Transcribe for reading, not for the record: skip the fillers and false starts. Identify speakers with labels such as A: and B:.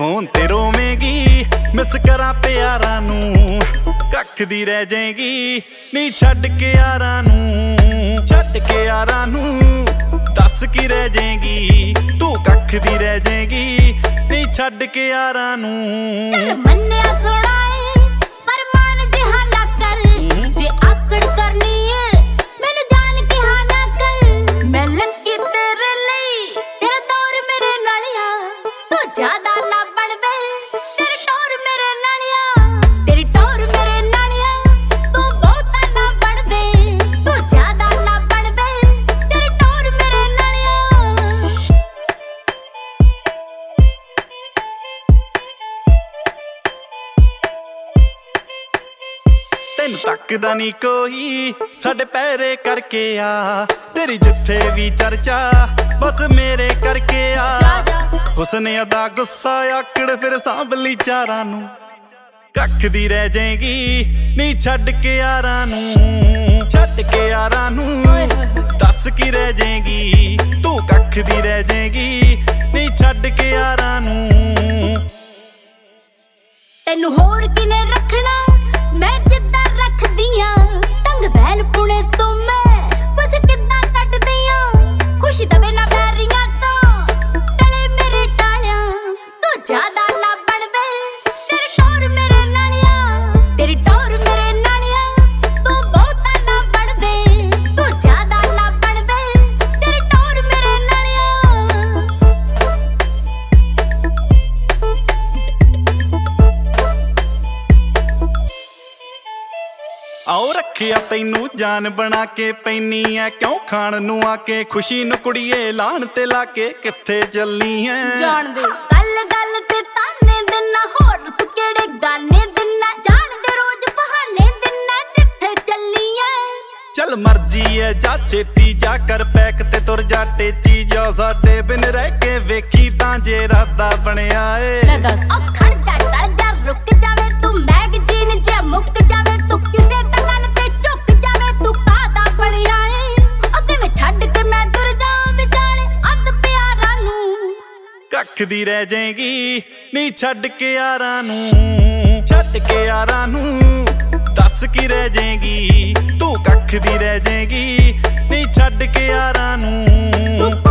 A: Phone ते रोवेगी miss करा प्यारा नू कख दी रह जाएगी नी छड्ड के यारां नू छड्ड के यारां नू दस की रह जाएगी तू कख दी रह जाएगी नी छड्ड के यारां नू।
B: चल मन्निया सुनाए पर मान जिहा ना कर जे आकड़ करनी है मैनू जान के हाँ ना कर मैं लंकी तेरे लई तेरा दौर मेरे नालिया तू ज्यादा ना बन वे तेरी टोर मेरे नालिया तेरी टोर मेरे नालिया तू बहुत ना बन वे तू ज्यादा ना बन वे तेरी टोर मेरे नालिया।
A: तेन तकदा नी कोई साडे पैरे करके आ तेरी जिथे भी चर्चा बस मेरे करके आ हुस्ने अदा गुस्सा आकड़ फिर सांभली चारां नू कख दी रह जाएगी नी छड्ड के यारां नू छड्ड के यारां नू दस की रह जाएगी तू कख दी रह जाएगी नी छड्ड के यारां नू।
B: तेनू होर किने रखना मैं जिद्दां रख दियां तंग वैल पुणे तो मैं कुछ किद्दां कट दियां खुशी दवे ना बैरियां तो टले मेरे टालियां तू ज्यादा ना बन वे तेरी टोर मेरे नालिया तेरी टोर मेरे नालिया तू बहुत ना बन वे तू ज्यादा ना बन वे तेरी टोर मेरे नालिया।
A: आओ रखिया तैनू जान बना के पैनी है क्यों खान नू आके खुशी नू कुड़िए लान ते लाके किथे चलनी है
B: जान दे गल गल ते ताने दिना होर तू केड़े गाने दिना जान दे रोज बहाने दिना जिथे चली है
A: चल मर्जी है जा छेती जा कर पैक ते तुर जा टेची जा साडे बिन रह के वेखी तां जे रादा बनया ए
B: ले दस ओ खड़ जा टल जा रुक जावे तू मैगजीन जे मुक जावे तू किसे तगल ते झुक जावे तू कादा पड़िया है अगे मैं छड्ड के मैं दुर जा विचाले अद प्यारा नू
A: कख दी रह जाएगी नी छड्ड के यारां नू छड्ड के यारां नू दस की रह जाएगी तू कख दी रह जाएगी नी छड्ड के यारां नू।